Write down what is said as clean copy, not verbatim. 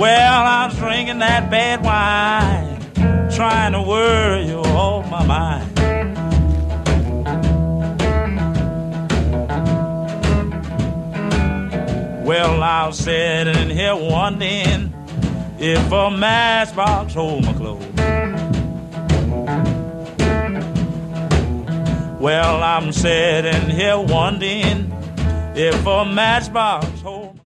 Well, I'm drinking that bad wine, trying to worry you off my mind. Well, I'm sitting here wondering if a matchbox hold my clothes. Well, I'm sitting here wondering if a matchbox